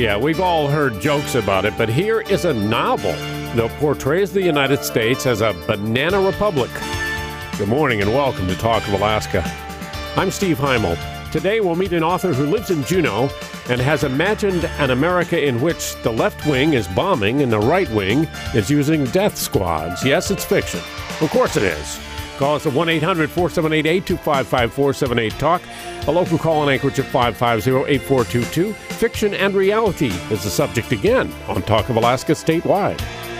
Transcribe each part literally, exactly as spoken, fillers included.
yeah, we've all heard jokes about it, but here is a novel that portrays the United States as a banana republic. Good morning and welcome to Talk of Alaska. I'm Steve Heimel. Today we'll meet an author who lives in Juneau and has imagined an America in which the left wing is bombing and the right wing is using death squads. Yes, it's fiction. Of course it is. Call us at one eight hundred four seven eight eight two five five four seven eight talk. A local call in Anchorage at five five zero eight four two two. Fiction and reality is the subject again on Talk of Alaska Statewide.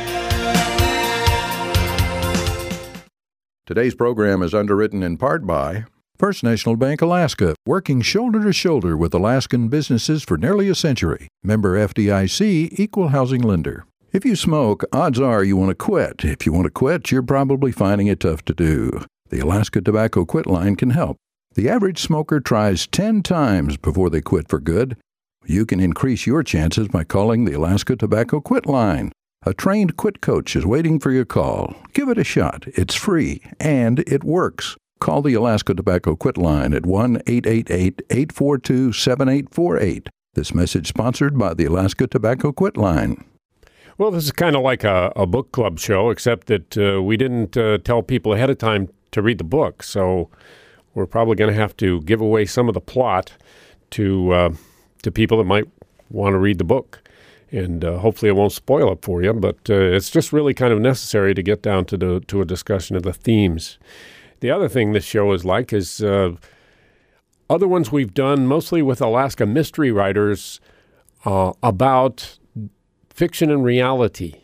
Today's program is underwritten in part by First National Bank Alaska, working shoulder to shoulder with Alaskan businesses for nearly a century. Member F D I C, Equal Housing Lender. If you smoke, odds are you want to quit. If you want to quit, you're probably finding it tough to do. The Alaska Tobacco Quit Line can help. The average smoker tries ten times before they quit for good. You can increase your chances by calling the Alaska Tobacco Quit Line. A trained quit coach is waiting for your call. Give it a shot. It's free, and it works. Call the Alaska Tobacco Quit Line at one eight eight eight eight four two seven eight four eight. This message sponsored by the Alaska Tobacco Quit Line. Well, this is kind of like a, a book club show, except that uh, we didn't uh, tell people ahead of time to read the book. So we're probably going to have to give away some of the plot to uh, to people that might want to read the book. And uh, hopefully it won't spoil it for you, but uh, it's just really kind of necessary to get down to the, to a discussion of the themes. The other thing this show is like is uh, other ones we've done, mostly with Alaska mystery writers, uh, about fiction and reality.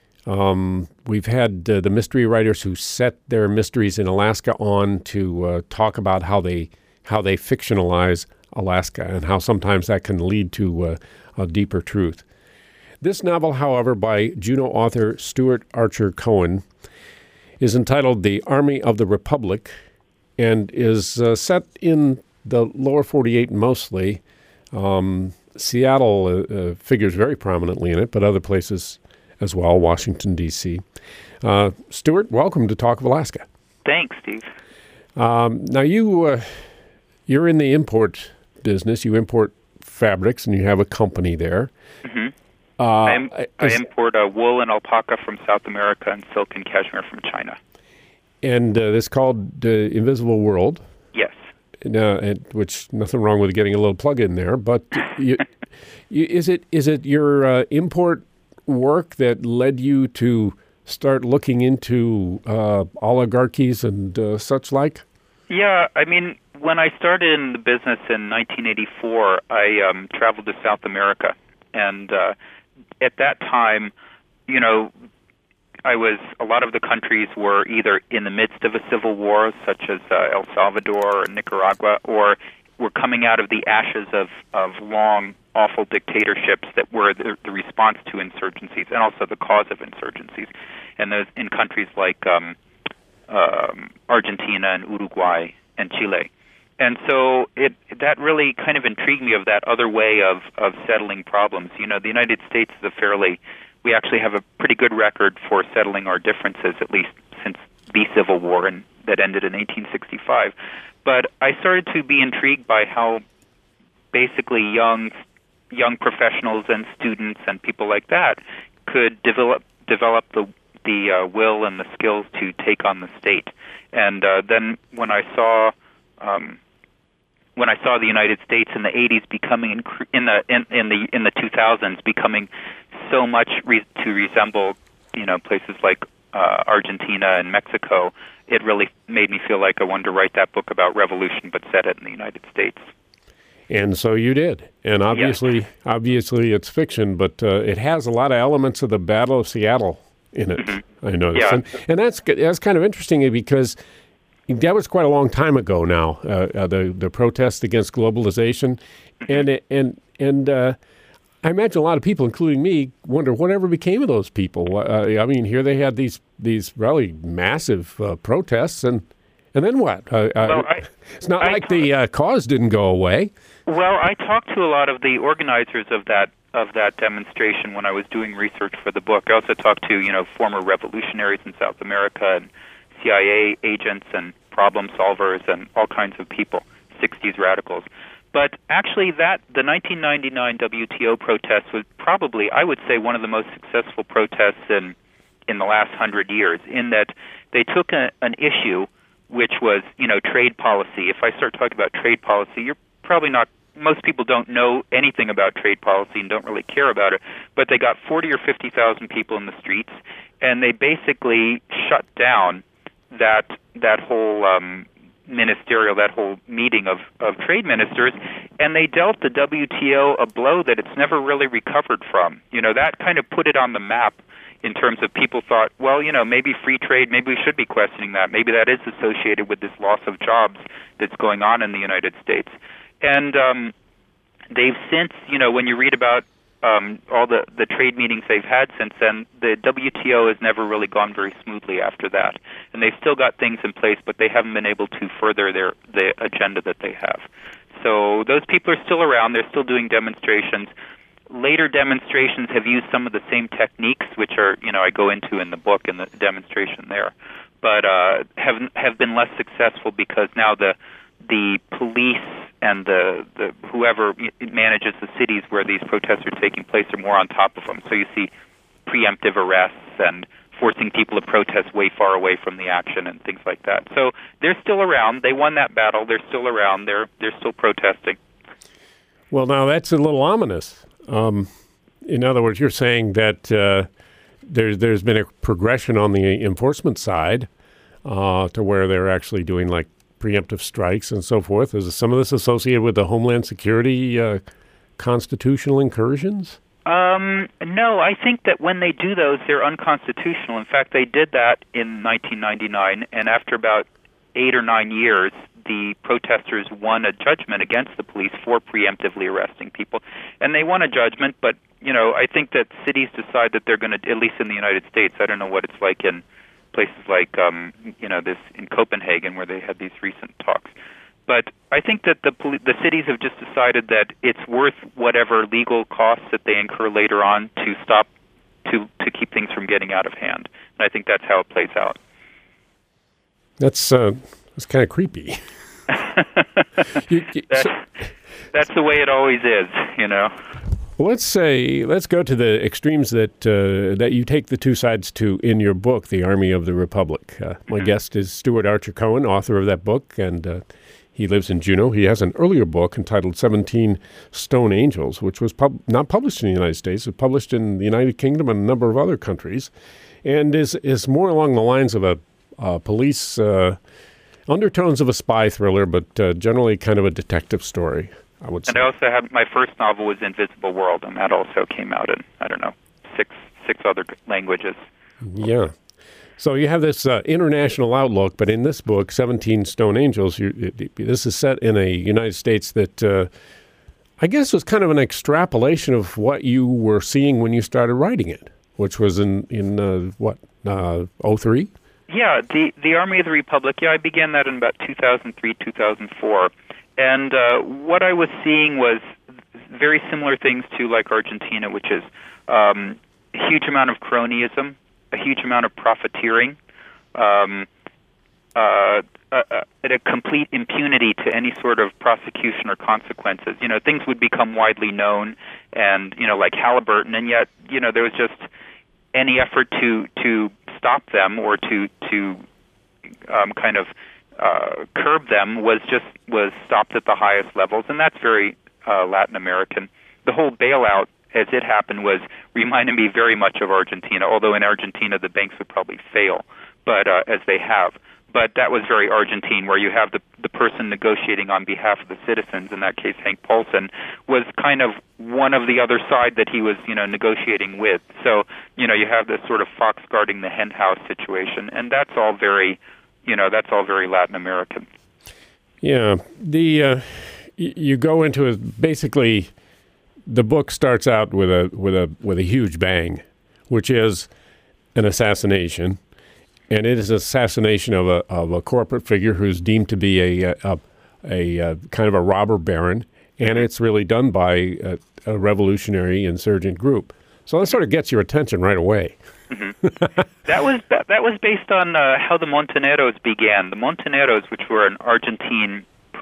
Um, we've had uh, the mystery writers who set their mysteries in Alaska on to uh, talk about how they how they fictionalize Alaska and how sometimes that can lead to uh, a deeper truth. This novel, however, by Juneau author Stuart Archer Cohen, is entitled The Army of the Republic and is uh, set in the lower forty-eight mostly. Um, Seattle uh, uh, figures very prominently in it, but other places as well, Washington, D C Uh, Stuart, welcome to Talk of Alaska. Thanks, Steve. Um, now, you, uh, you're in the import business. You import fabrics, and you have a company there. Mm-hmm. Uh, I, im- I is, import uh, wool and alpaca from South America and silk and cashmere from China. And uh, this is called uh, Invisible World. Yes. Uh, and, which nothing wrong with getting a little plug in there, but you, you, is it is it your uh, import work that led you to start looking into uh, oligarchies and uh, such like? Yeah, I mean, when I started in the business in nineteen eighty-four, I um, traveled to South America, and uh, at that time, you know, I was, a lot of the countries were either in the midst of a civil war, such as uh, El Salvador or Nicaragua, or were coming out of the ashes of, of long, awful dictatorships that were the, the response to insurgencies and also the cause of insurgencies. And those in countries like um, um, Argentina and Uruguay and Chile. And so it that really kind of intrigued me of that other way of, of settling problems. You know, the United States is a fairly... We actually have a pretty good record for settling our differences, at least since the Civil War and that ended in eighteen sixty-five. But I started to be intrigued by how basically young young professionals and students and people like that could develop develop the the uh, will and the skills to take on the state. And uh, then when I saw um, when I saw the United States in the eighties becoming inc- in the in, in the in the two thousands becoming so much re- to resemble, you know, places like uh, Argentina and Mexico, it really made me feel like I wanted to write that book about revolution, but set it in the United States. And so you did. And obviously, yes. obviously, it's fiction, but uh, it has a lot of elements of the Battle of Seattle in it. Mm-hmm. I noticed, yeah. and, and that's that's kind of interesting because that was quite a long time ago now. Uh, uh, the the protests against globalization, mm-hmm. and and and. Uh, I imagine a lot of people, including me, wonder whatever became of those people. Uh, I mean, here they had these these really massive uh, protests, and and then what? Uh, well, I, it's not I, like the uh, cause didn't go away. Well, I talked to a lot of the organizers of that of that demonstration when I was doing research for the book. I also talked to you know former revolutionaries in South America and C I A agents and problem solvers and all kinds of people, sixties radicals. But actually, that the nineteen ninety-nine W T O protest was probably, I would say, one of the most successful protests in in the last hundred years, in that they took a, an issue which was, you know, trade policy. If I start talking about trade policy, you're probably not, most people don't know anything about trade policy and don't really care about it, but they got forty or fifty thousand people in the streets, and they basically shut down that that whole um, ministerial, that whole meeting of, of trade ministers, and they dealt the W T O a blow that it's never really recovered from. You know, that kind of put it on the map in terms of people thought, well, you know, maybe free trade, maybe we should be questioning that. Maybe that is associated with this loss of jobs that's going on in the United States. And um, they've since, you know, when you read about um, all the, the trade meetings they've had since then, the W T O has never really gone very smoothly after that. And they've still got things in place, but they haven't been able to further their the agenda that they have. So those people are still around. They're still doing demonstrations. Later demonstrations have used some of the same techniques, which are, you know, I go into in the book in the demonstration there, but uh, have have been less successful because now the the police and the, the whoever manages the cities where these protests are taking place are more on top of them. So you see preemptive arrests and forcing people to protest way far away from the action and things like that. So they're still around. They won that battle. They're still around. They're they're still protesting. Well, now that's a little ominous. Um, in other words, you're saying that uh, there's there's been a progression on the enforcement side uh, to where they're actually doing like preemptive strikes and so forth. Is some of this associated with the Homeland Security uh, constitutional incursions? Um, no, I think that when they do those, they're unconstitutional. In fact, they did that in nineteen ninety-nine, and after about eight or nine years, the protesters won a judgment against the police for preemptively arresting people. And they won a judgment, but, you know, I think that cities decide that they're going to, at least in the United States, I don't know what it's like in places like, um, you know, this in Copenhagen where they had these recent talks. But I think that the the cities have just decided that it's worth whatever legal costs that they incur later on to stop, to, to keep things from getting out of hand. And I think that's how it plays out. That's uh, that's kind of creepy. you, you, that's, so, that's the way it always is, you know. Let's say let's go to the extremes that uh, that you take the two sides to in your book, The Army of the Republic. Uh, my mm-hmm. guest is Stuart Archer Cohen, author of that book, and uh, he lives in Juneau. He has an earlier book entitled seventeen Stone Angels, which was pub- not published in the United States. It was published in the United Kingdom and a number of other countries, and is is more along the lines of a Uh, police uh, undertones of a spy thriller, but uh, generally kind of a detective story, I would say. And I also have my first novel was Invisible World, and that also came out in, I don't know, six six other languages. Yeah. So you have this uh, international outlook, but in this book, seventeen Stone Angels, you, it, this is set in a United States that uh, I guess was kind of an extrapolation of what you were seeing when you started writing it, which was in, in uh, what, uh, oh three? Yeah, the the Army of the Republic. Yeah, I began that in about two thousand three, two thousand four, and uh, what I was seeing was very similar things to like Argentina, which is um, a huge amount of cronyism, a huge amount of profiteering, um, uh, a, a, a complete impunity to any sort of prosecution or consequences. You know, things would become widely known, and you know, like Halliburton, and yet you know there was just any effort to to stop them or to to um, kind of uh, curb them was just was stopped at the highest levels, and that's very uh, Latin American. The whole bailout, as it happened, was reminded me very much of Argentina. Although in Argentina the banks would probably fail, but uh, as they have. But that was very Argentine, where you have the the person negotiating on behalf of the citizens. In that case, Hank Paulson was kind of one of the other side that he was, you know, negotiating with. So, you know, you have this sort of fox guarding the hen house situation, and that's all very, you know, that's all very Latin American. Yeah, the uh, y- you go into it basically. The book starts out with a with a with a huge bang, which is an assassination. And it is an assassination of a of a corporate figure who's deemed to be a a, a, a kind of a robber baron, and it's really done by a, a revolutionary insurgent group. So that sort of gets your attention right away. Mm-hmm. that was that was based on uh, how the Montoneros began. The Montoneros, which were an Argentine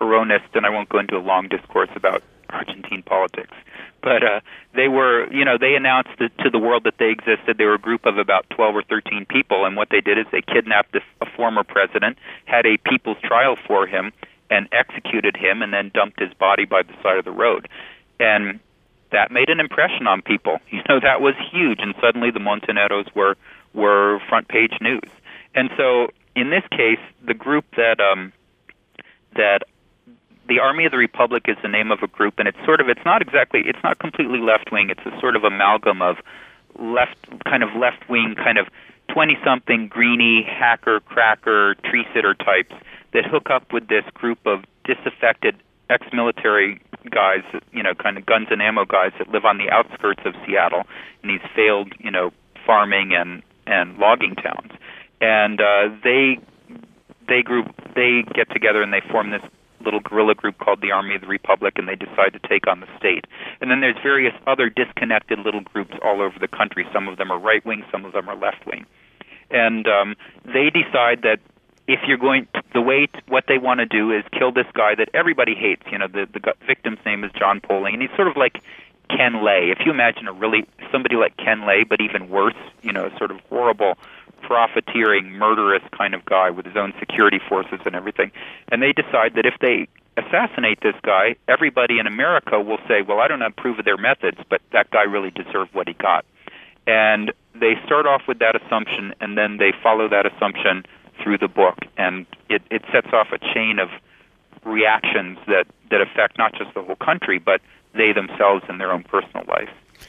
Peronist, and I won't go into a long discourse about Argentine politics. But uh, they were, you know, they announced that to the world that they existed. They were a group of about twelve or thirteen people, and what they did is they kidnapped a, a former president, had a people's trial for him, and executed him, and then dumped his body by the side of the road. And that made an impression on people. You know, that was huge, and suddenly the Montoneros were were front page news. And so, in this case, the group that um, that the Army of the Republic is the name of a group, and it's sort of, it's not exactly, it's not completely left-wing. It's a sort of amalgam of left, kind of left-wing, kind of twenty-something greeny, hacker, cracker, tree-sitter types that hook up with this group of disaffected ex-military guys, you know, kind of guns and ammo guys that live on the outskirts of Seattle in these failed, you know, farming and, and logging towns. And uh, they they group they get together and they form this little guerrilla group called the Army of the Republic, and they decide to take on the state. And then there's various other disconnected little groups all over the country. Some of them are right-wing, some of them are left-wing. And um, they decide that if you're going to, the way to, what they want to do is kill this guy that everybody hates. You know, the, the victim's name is John Poling, and he's sort of like Ken Lay. If you imagine a really, somebody like Ken Lay, but even worse, you know, sort of horrible, profiteering, murderous kind of guy with his own security forces and everything. And they decide that if they assassinate this guy, everybody in America will say, well, I don't approve of their methods, but that guy really deserved what he got. And they start off with that assumption, and then they follow that assumption through the book. And it, it sets off a chain of reactions that, that affect not just the whole country, but they themselves in their own personal life.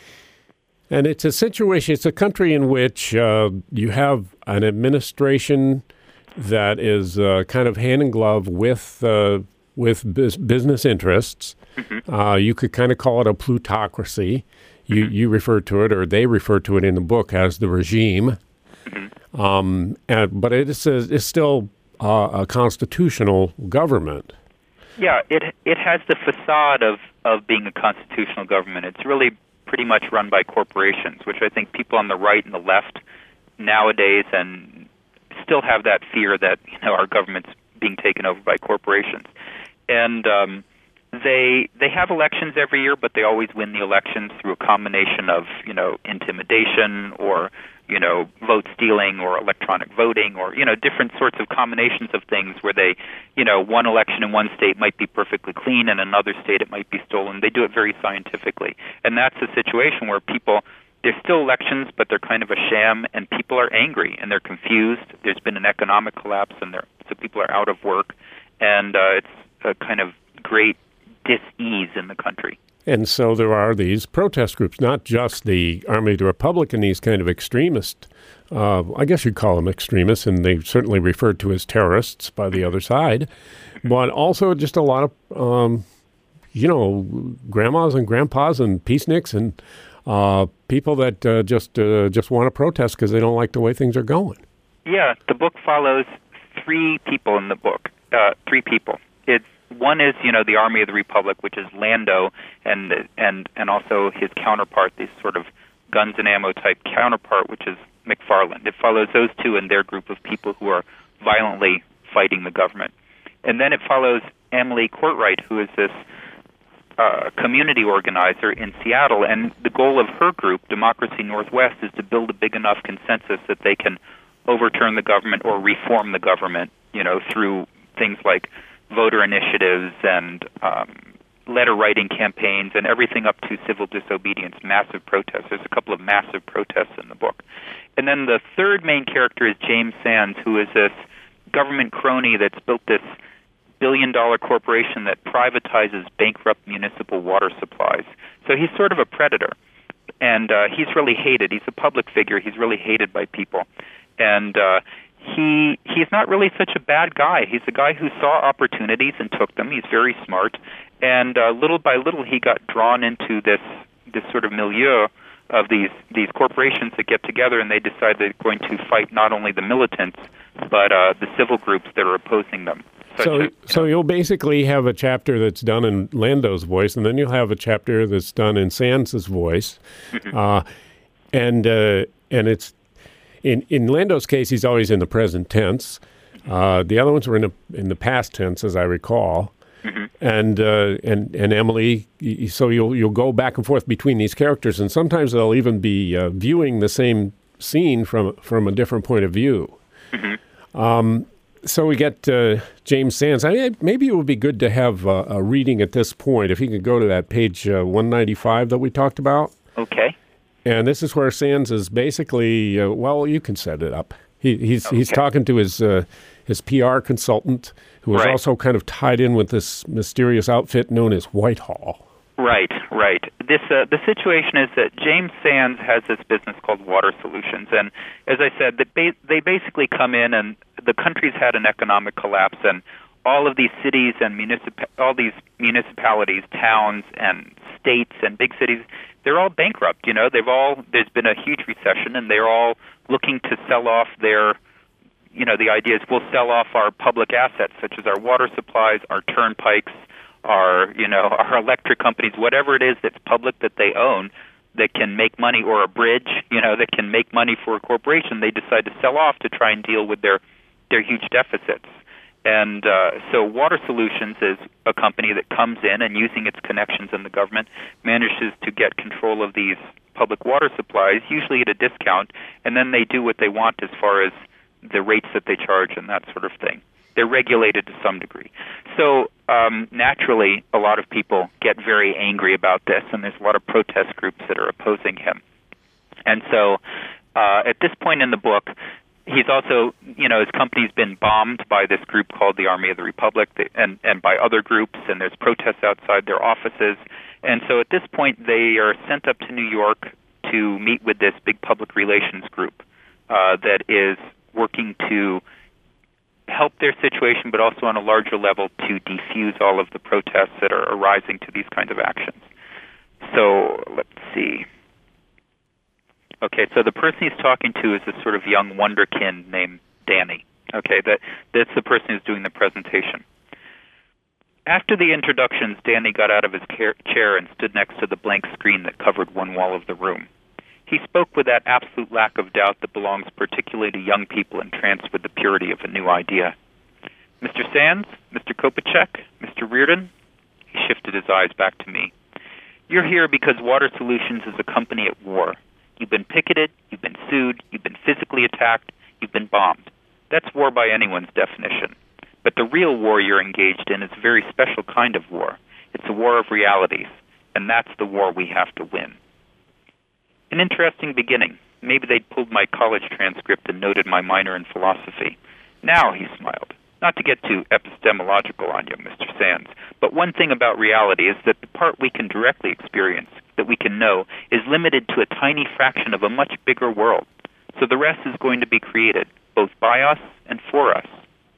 And it's a situation, it's a country in which uh, you have an administration that is uh, kind of hand in glove with uh, with biz- business interests. Mm-hmm. Uh, you could kind of call it a plutocracy. You mm-hmm. you refer to it, or they refer to it in the book as the regime. Mm-hmm. Um, and, but it is a, it's still uh, a constitutional government. Yeah, it it has the facade of, of being a constitutional government. It's really pretty much run by corporations, which I think people on the right and the left nowadays and still have that fear that, you know, our government's being taken over by corporations. And um, they they have elections every year, but they always win the elections through a combination of, you know, intimidation or, you know, vote stealing or electronic voting or, you know, different sorts of combinations of things where they, you know, one election in one state might be perfectly clean and another state it might be stolen. They do it very scientifically. And that's a situation where people, there's still elections, but they're kind of a sham, and people are angry and they're confused. There's been an economic collapse, and they're, so people are out of work. And uh, it's a kind of great dis-ease in the country. And so there are these protest groups, not just the Army of the Republic and these kind of extremist, uh, I guess you'd call them extremists, and they certainly referred to as terrorists by the other side, but also just a lot of, um, you know, grandmas and grandpas and peaceniks and uh, people that uh, just uh, just want to protest because they don't like the way things are going. Yeah, the book follows three people in the book, uh, three people. It's One is, you know, the Army of the Republic, which is Lando, and and and also his counterpart, this sort of guns and ammo type counterpart, which is McFarland. It follows those two and their group of people who are violently fighting the government. And then it follows Emily Courtright, who is this uh, community organizer in Seattle, and the goal of her group, Democracy Northwest, is to build a big enough consensus that they can overturn the government or reform the government, you know, through things like voter initiatives and um, letter-writing campaigns and everything up to civil disobedience, massive protests. There's a couple of massive protests in the book. And then the third main character is James Sands, who is this government crony that's built this billion-dollar corporation that privatizes bankrupt municipal water supplies. So he's sort of a predator, and uh, he's really hated. He's a public figure. He's really hated by people. And uh, He he's not really such a bad guy. He's a guy who saw opportunities and took them. He's very smart, and uh, little by little he got drawn into this this sort of milieu of these these corporations that get together and they decide they're going to fight not only the militants but uh, the civil groups that are opposing them. Such so, as, you so know, you'll basically have a chapter that's done in Lando's voice, and then you'll have a chapter that's done in Sands's voice, mm-hmm. uh, and uh, and it's. In in Lando's case, he's always in the present tense. Uh, the other ones were in the in the past tense, as I recall. Mm-hmm. And uh, and and Emily, so you'll you'll go back and forth between these characters, and sometimes they'll even be uh, viewing the same scene from from a different point of view. Mm-hmm. Um, so we get uh, James Sands. I mean, maybe it would be good to have uh, a reading at this point. If you could go to that page uh, one ninety-five that we talked about. Okay. And this is where Sands is basically, uh, well, you can set it up. He, he's okay. he's talking to his uh, his P R consultant, who is right. also kind of tied in with this mysterious outfit known as Whitehall. Right, right. This uh, the situation is that James Sands has this business called Water Solutions, and as I said, they ba- they basically come in, and the country's had an economic collapse, and all of these cities and municip- all these municipalities, towns, and states and big cities, they're all bankrupt. You know, they've all there's been a huge recession, and they're all looking to sell off their. You know, the idea is we'll sell off our public assets, such as our water supplies, our turnpikes, our, you know, our electric companies, whatever it is that's public that they own that can make money, or a bridge, you know, that can make money for a corporation, they decide to sell off to try and deal with their, their huge deficits. And uh, so Water Solutions is a company that comes in and, using its connections in the government, manages to get control of these public water supplies, usually at a discount, and then they do what they want as far as the rates that they charge and that sort of thing. They're regulated to some degree. So um, naturally, a lot of people get very angry about this, and there's a lot of protest groups that are opposing him. And so uh, at this point in the book, he's also, you know, his company's been bombed by this group called the Army of the Republic, and, and by other groups, and there's protests outside their offices. And so at this point, they are sent up to New York to meet with this big public relations group uh, that is working to help their situation, but also on a larger level to defuse all of the protests that are arising to these kinds of actions. So let's see. Okay, so the person he's talking to is this sort of young wonderkin named Danny. Okay, that that's the person who's doing the presentation. After the introductions, Danny got out of his chair and stood next to the blank screen that covered one wall of the room. He spoke with that absolute lack of doubt that belongs particularly to young people entranced with the purity of a new idea. Mister Sands, Mister Kopacek, Mister Reardon, he shifted his eyes back to me. You're here because Water Solutions is a company at war. You've been picketed, you've been sued, you've been physically attacked, you've been bombed. That's war by anyone's definition. But the real war you're engaged in is a very special kind of war. It's a war of realities, and that's the war we have to win. An interesting beginning. Maybe they'd pulled my college transcript and noted my minor in philosophy. Now, he smiled. Not to get too epistemological on you, Mister Sands, but one thing about reality is that the part we can directly experience, that we can know, is limited to a tiny fraction of a much bigger world. So the rest is going to be created, both by us and for us.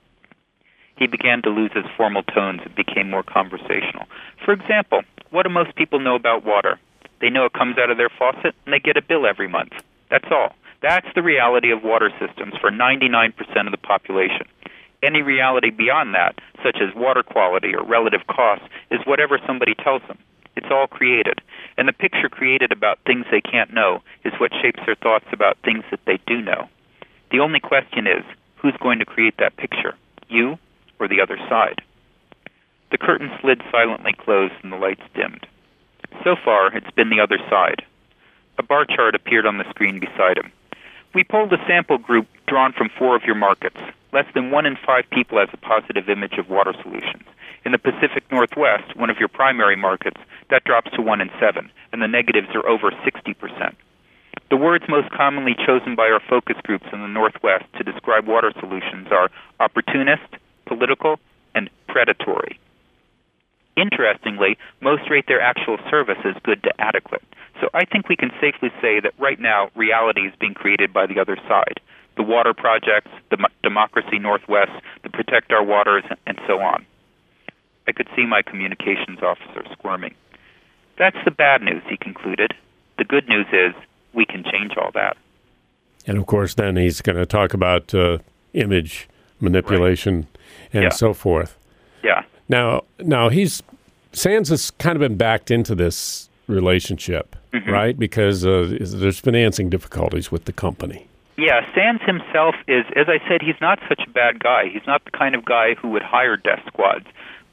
He began to lose his formal tones and became more conversational. For example, what do most people know about water? They know it comes out of their faucet, and they get a bill every month. That's all. That's the reality of water systems for ninety-nine percent of the population. Any reality beyond that, such as water quality or relative cost, is whatever somebody tells them. It's all created. And the picture created about things they can't know is what shapes their thoughts about things that they do know. The only question is, who's going to create that picture, you or the other side? The curtain slid silently closed and the lights dimmed. So far, it's been the other side. A bar chart appeared on the screen beside him. We polled a sample group drawn from four of your markets. Less than one in five people has a positive image of Water Solutions. In the Pacific Northwest, one of your primary markets, that drops to one in seven, and the negatives are over sixty percent. The words most commonly chosen by our focus groups in the Northwest to describe Water Solutions are opportunist, political, and predatory. Interestingly, most rate their actual service as good to adequate. So I think we can safely say that right now reality is being created by the other side. The water projects, the Democracy Northwest, the Protect Our Waters, and so on. I could see my communications officer squirming. That's the bad news, he concluded. The good news is we can change all that. And of course, then he's going to talk about uh, image manipulation right. and yeah. so forth. Yeah. Now, now he's Sands has kind of been backed into this relationship, mm-hmm. right? Because uh, there's financing difficulties with the company. Yeah, Sands himself is, as I said, he's not such a bad guy. He's not the kind of guy who would hire death squads.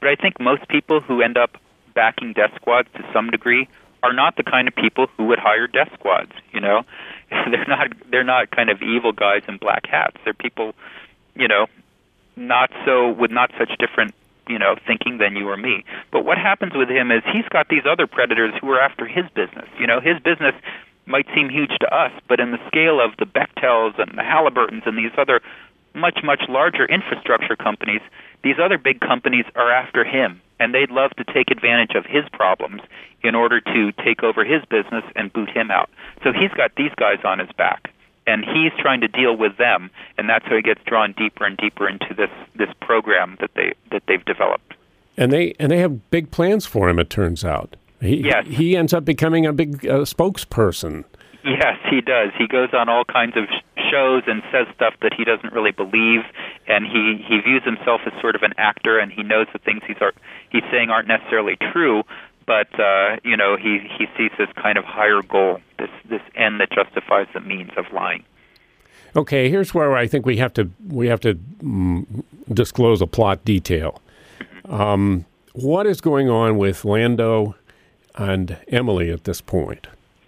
But I think most people who end up backing death squads to some degree are not the kind of people who would hire death squads. You know, they're not they're not kind of evil guys in black hats. They're people, you know, not so with not such different, you know, thinking than you or me. But what happens with him is he's got these other predators who are after his business. You know, his business might seem huge to us, but in the scale of the Bechtels and the Halliburtons and these other much, much larger infrastructure companies, these other big companies are after him, and they'd love to take advantage of his problems in order to take over his business and boot him out. So he's got these guys on his back, and he's trying to deal with them, and that's how he gets drawn deeper and deeper into this, this program that they that they've developed. And they and they have big plans for him, it turns out. He yes. he ends up becoming a big uh, spokesperson. Yes, he does. He goes on all kinds of shows and says stuff that he doesn't really believe, and he, he views himself as sort of an actor, and he knows the things he's are, he's saying aren't necessarily true, but uh, you know he, he sees this kind of higher goal, this this end that justifies the means of lying. Okay, here's where I think we have to we have to mm, disclose a plot detail. Mm-hmm. Um, what is going on with Lando and Emily at this point?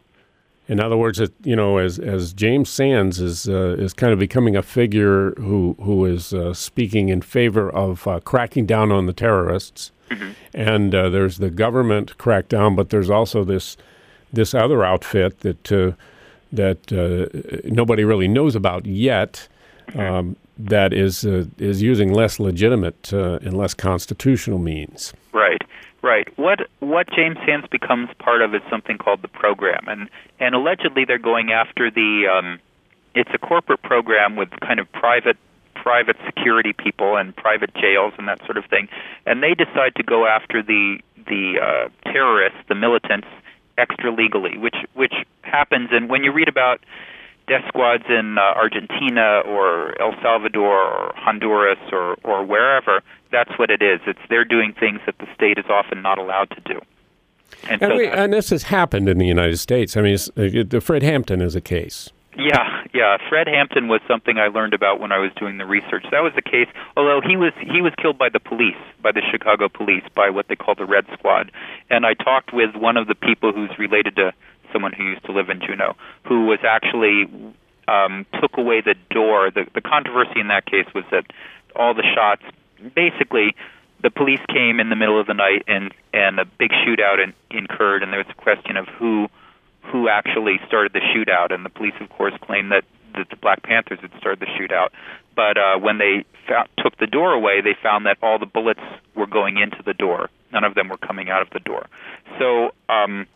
In other words, it, you know, as as James Sands is uh, is kind of becoming a figure who who is uh, speaking in favor of uh, cracking down on the terrorists, mm-hmm. and uh, there's the government crackdown, but there's also this this other outfit that uh, that uh, nobody really knows about yet, um, that is uh, is using less legitimate uh, and less constitutional means. Right. Right. What what James Sands becomes part of is something called the program, and and allegedly they're going after the. Um, it's a corporate program with kind of private private security people and private jails and that sort of thing, and they decide to go after the the uh, terrorists, the militants, extra legally, which which happens. And when you read about death squads in uh, Argentina or El Salvador or Honduras or, or wherever, that's what it is. It's they're doing things that the state is often not allowed to do. And, and, so we, and this has happened in the United States. I mean, it's, uh, the Fred Hampton is a case. Yeah, yeah. Fred Hampton was something I learned about when I was doing the research. That was the case, although he was he was killed by the police, by the Chicago police, by what they call the Red Squad. And I talked with one of the people who's related to someone who used to live in Juneau, who was actually um, took away the door. The, the controversy in that case was that all the shots, basically, the police came in the middle of the night and, and a big shootout in, incurred, and there was a question of who who actually started the shootout. And the police, of course, claimed that, that the Black Panthers had started the shootout. But uh, when they fa- took the door away, they found that all the bullets were going into the door. None of them were coming out of the door. So um,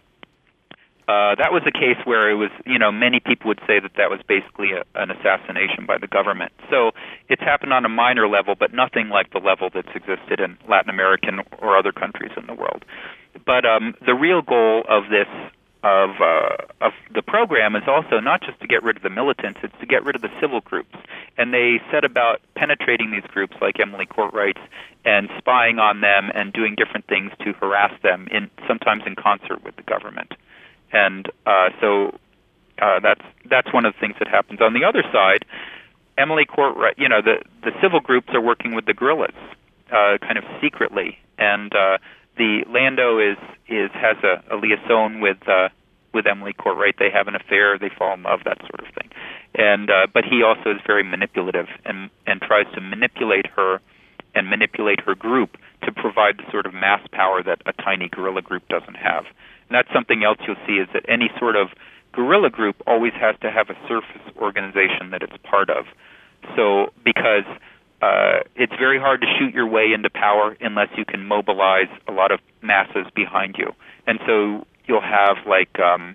uh, that was a case where it was, you know, many people would say that that was basically a, an assassination by the government. So it's happened on a minor level, but nothing like the level that's existed in Latin American or other countries in the world. But um, the real goal of this of uh, of the program is also not just to get rid of the militants, it's to get rid of the civil groups. And they set about penetrating these groups like Emily Courtwright's and spying on them and doing different things to harass them, in sometimes in concert with the government. And uh, so uh, that's that's one of the things that happens. On the other side, Emily Courtwright, you know, the, the civil groups are working with the guerrillas uh, kind of secretly, and uh, the Lando is is has a, a liaison with uh, with Emily Courtwright. They have an affair, they fall in love, that sort of thing. And uh, but he also is very manipulative and and tries to manipulate her and manipulate her group to provide the sort of mass power that a tiny guerrilla group doesn't have. And that's something else you'll see, is that any sort of guerrilla group always has to have a surface organization that it's part of. So because Uh, it's very hard to shoot your way into power unless you can mobilize a lot of masses behind you. And so you'll have like, um,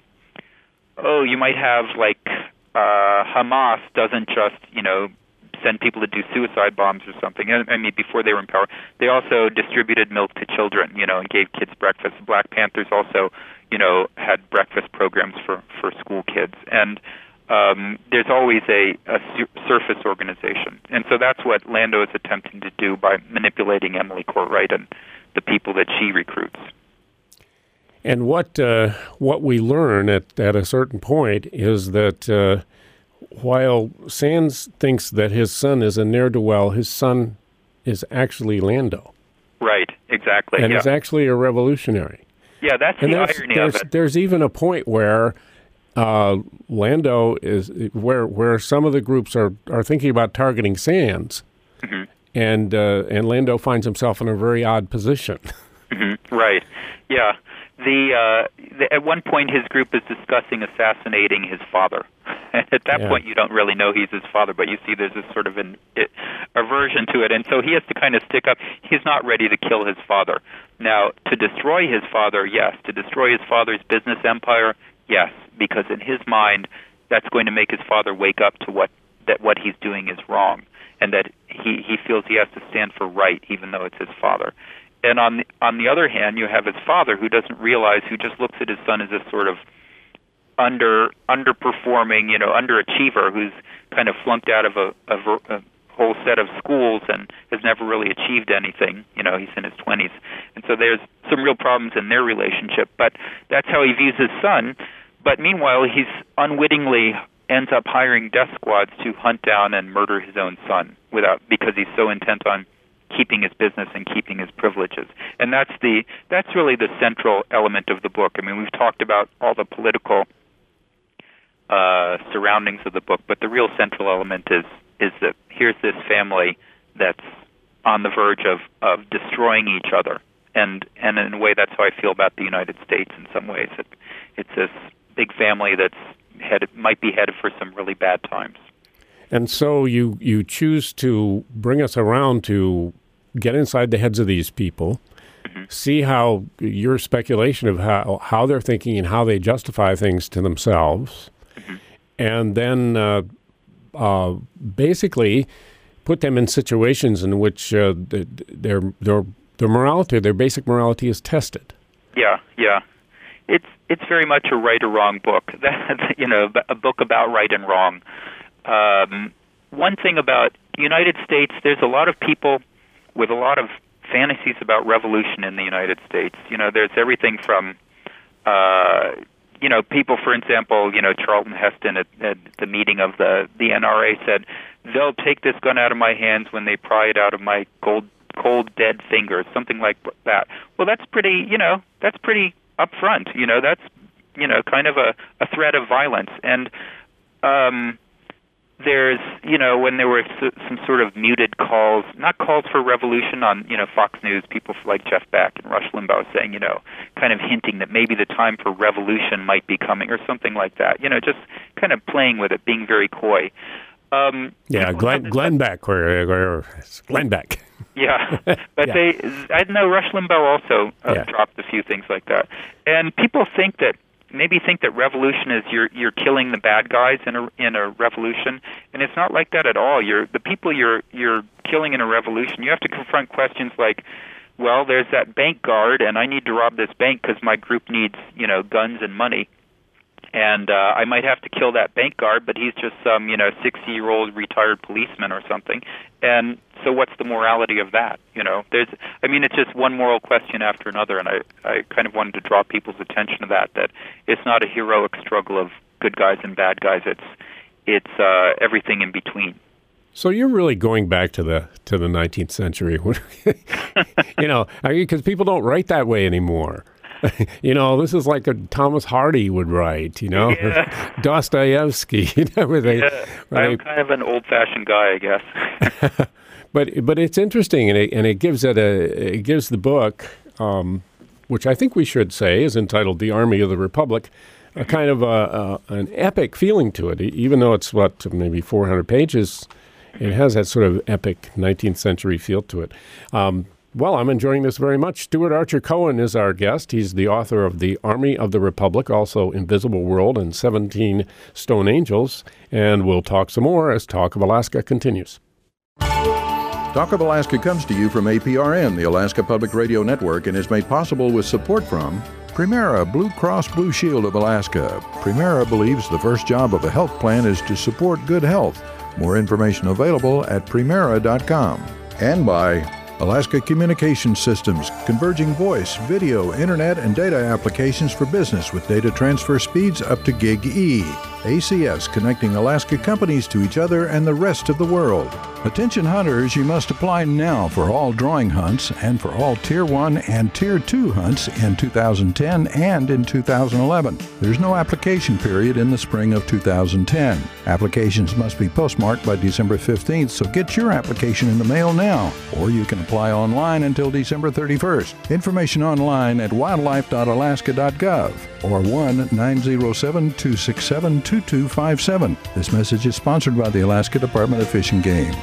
oh, you might have like uh, Hamas doesn't just, you know, send people to do suicide bombs or something. I mean, before they were in power, they also distributed milk to children, you know, and gave kids breakfast. The Black Panthers also, you know, had breakfast programs for, for school kids. And Um, there's always a, a su- surface organization. And so that's what Lando is attempting to do by manipulating Emily Courtwright and the people that she recruits. And what uh, what we learn at, at a certain point is that uh, while Sands thinks that his son is a ne'er-do-well, his son is actually Lando. Right, exactly. And yeah. is actually a revolutionary. Yeah, that's and the there's, irony there's, of it. There's even a point where uh, Lando is where where some of the groups are, are thinking about targeting Sands, mm-hmm. and uh, and Lando finds himself in a very odd position. Mm-hmm. Right. Yeah. The, uh, the at one point his group is discussing assassinating his father. And at that yeah. point you don't really know he's his father, but you see there's this sort of an it, aversion to it, and so he has to kind of stick up. He's not ready to kill his father. Now, to destroy his father, yes. To destroy his father's business empire, yes, because in his mind that's going to make his father wake up to what that what he's doing is wrong, and that he, he feels he has to stand for right even though it's his father. And on the, on the other hand, you have his father who doesn't realize, who just looks at his son as this sort of under underperforming, you know, underachiever who's kind of flunked out of a, a, a whole set of schools and has never really achieved anything. You know, he's in his twenties. And so there's some real problems in their relationship. But that's how he views his son. But meanwhile, he's unwittingly ends up hiring death squads to hunt down and murder his own son without because he's so intent on keeping his business and keeping his privileges. And that's the that's really the central element of the book. I mean, we've talked about all the political uh, surroundings of the book, but the real central element is is that here's this family that's on the verge of, of destroying each other. And and in a way, that's how I feel about the United States in some ways. It, it's this big family that's headed, might be headed for some really bad times. And so you, you choose to bring us around to get inside the heads of these people, mm-hmm. see how your speculation of how, how they're thinking and how they justify things to themselves, mm-hmm. and then uh, uh, basically put them in situations in which uh, their, their, their morality, their basic morality is tested. Yeah, yeah. It's it's very much a right or wrong book. That, you know, a book about right and wrong. Um, one thing about the United States, there's a lot of people with a lot of fantasies about revolution in the United States. You know, there's everything from, uh, you know, people, for example, you know, Charlton Heston at, at the meeting of the, the N R A said, they'll take this gun out of my hands when they pry it out of my cold, cold dead fingers, something like that. Well, that's pretty, you know, that's pretty upfront. You know, that's, you know, kind of a, a threat of violence. And, um, there's, you know, when there were some sort of muted calls, not calls for revolution on, you know, Fox News, people like Jeff Beck and Rush Limbaugh saying, you know, kind of hinting that maybe the time for revolution might be coming or something like that. You know, just kind of playing with it, being very coy. Um, yeah, Glenn, Glenn Beck, or, or Glenn Beck. Yeah, but yeah. they, I know Rush Limbaugh also uh, yeah. dropped a few things like that. And people think that, maybe think that revolution is you're you're killing the bad guys in a in a revolution, and it's not like that at all. You're the people you're you're killing in a revolution. You have to confront questions like, well, there's that bank guard, and I need to rob this bank because my group needs, you know, guns and money, and uh, I might have to kill that bank guard, but he's just some, you know, sixty-year-old retired policeman or something. And so what's the morality of that? You know, there's, I mean, it's just one moral question after another, and I, I kind of wanted to draw people's attention to that, that it's not a heroic struggle of good guys and bad guys. It's it's uh, everything in between. So you're really going back to the to the nineteenth century, you know, because people don't write that way anymore. You know, this is like a Thomas Hardy would write, you know, yeah. Dostoevsky, you know, where they, yeah. where I'm they, kind of an old-fashioned guy, I guess. but but it's interesting, and it, and it gives it a it gives the book, um, which I think we should say is entitled "The Army of the Republic," a kind of a, a an epic feeling to it, even though it's what maybe four hundred pages. It has that sort of epic nineteenth century feel to it. Um, Well, I'm enjoying this very much. Stuart Archer Cohen is our guest. He's the author of The Army of the Republic, also Invisible World and seventeen Stone Angels. And we'll talk some more as Talk of Alaska continues. Talk of Alaska comes to you from A P R N, the Alaska Public Radio Network, and is made possible with support from Primera Blue Cross Blue Shield of Alaska. Primera believes the first job of a health plan is to support good health. More information available at primera dot com. And by Alaska Communication Systems, converging voice, video, internet, and data applications for business with data transfer speeds up to Gig E. A C S, connecting Alaska companies to each other and the rest of the world. Attention hunters, you must apply now for all drawing hunts and for all Tier one and Tier two hunts in two thousand ten and in two thousand eleven. There's no application period in the spring of two thousand ten. Applications must be postmarked by December fifteenth, so get your application in the mail now, or you can apply online until December thirty-first. Information online at wildlife dot alaska dot gov or one nine zero seven, two six seven, two two five seven. This message is sponsored by the Alaska Department of Fish and Game.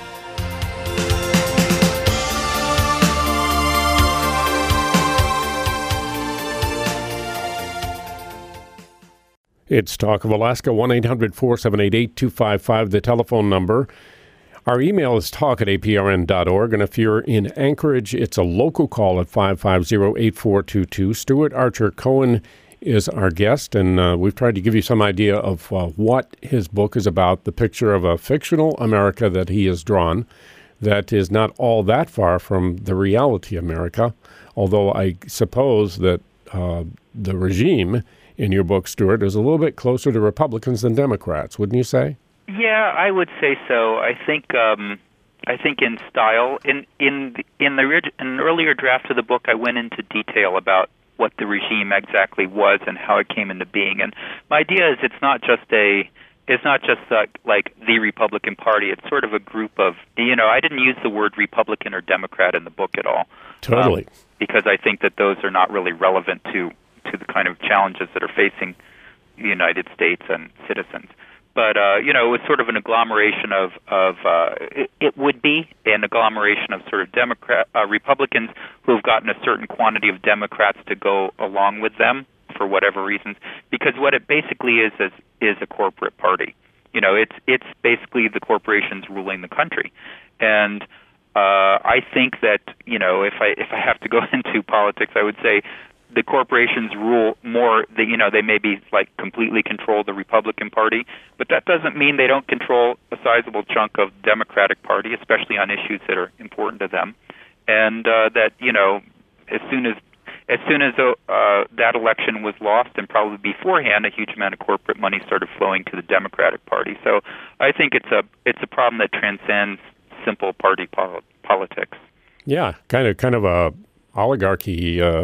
It's Talk of Alaska, one eight hundred, four seven eight, eight two five five, the telephone number. Our email is talk at a p r n dot org, and if you're in Anchorage, it's a local call at five five zero, eight four two two. Stuart Archer Cohen is our guest, and uh, we've tried to give you some idea of uh, what his book is about, the picture of a fictional America that he has drawn that is not all that far from the reality America, although I suppose that uh, the regime in your book, Stuart, is a little bit closer to Republicans than Democrats, wouldn't you say? Yeah, I would say so. I think um, I think in style, in in in the in an earlier draft of the book, I went into detail about what the regime exactly was and how it came into being. And my idea is it's not just a it's not just uh, like the Republican Party. It's sort of a group of, you know, I didn't use the word Republican or Democrat in the book at all. Totally. Um, because I think that those are not really relevant to to the kind of challenges that are facing the United States and citizens. But, uh, you know, it was sort of an agglomeration of, of uh, it, it would be an agglomeration of sort of Democrat, uh, Republicans who have gotten a certain quantity of Democrats to go along with them for whatever reasons. Because what it basically is is, is a corporate party. You know, it's it's basically the corporations ruling the country. And uh, I think that, you know, if I if I have to go into politics, I would say the corporations rule more. They, you know, they maybe like completely control the Republican Party, but that doesn't mean they don't control a sizable chunk of the Democratic Party, especially on issues that are important to them. And uh, that, you know, as soon as as soon as uh, that election was lost, and probably beforehand, a huge amount of corporate money started flowing to the Democratic Party. So I think it's a it's a problem that transcends simple party pol- politics. Yeah, kind of kind of a oligarchy. Uh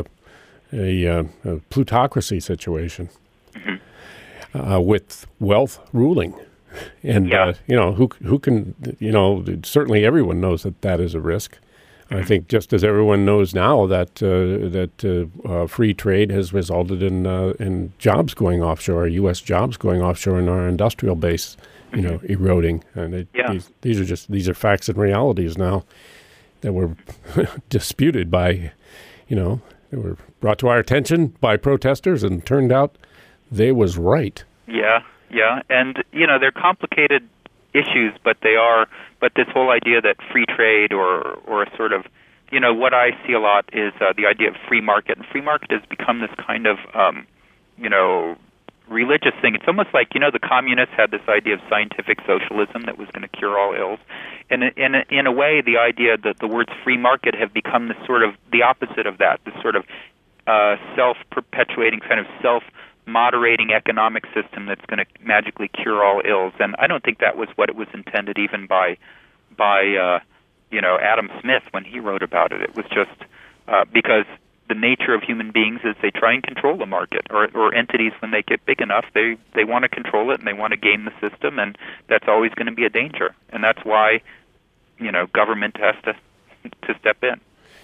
A, uh, a plutocracy situation mm-hmm. uh, with wealth ruling, and yeah. uh, you know who who can you know certainly everyone knows that that is a risk. Mm-hmm. I think just as everyone knows now that uh, that uh, uh, free trade has resulted in uh, in jobs going offshore, U S jobs going offshore, and our industrial base, you mm-hmm. know, eroding. And it, yeah. these, these are just these are facts and realities now that were disputed by, you know. They were brought to our attention by protesters, and turned out they was right. Yeah, yeah, and you know they're complicated issues, but they are. But this whole idea that free trade, or or a sort of, you know, what I see a lot is uh, the idea of free market, and free market has become this kind of, um, you know, religious thing. It's almost like, you know, the communists had this idea of scientific socialism that was going to cure all ills. And in a, in a way, the idea that the words free market have become this sort of the opposite of that, this sort of uh, self-perpetuating, kind of self-moderating economic system that's going to magically cure all ills. And I don't think that was what it was intended even by, by uh, you know, Adam Smith when he wrote about it. It was just uh, because the nature of human beings is they try and control the market, or, or entities, when they get big enough, they, they want to control it and they want to game the system, and that's always going to be a danger. And that's why, you know, government has to to step in.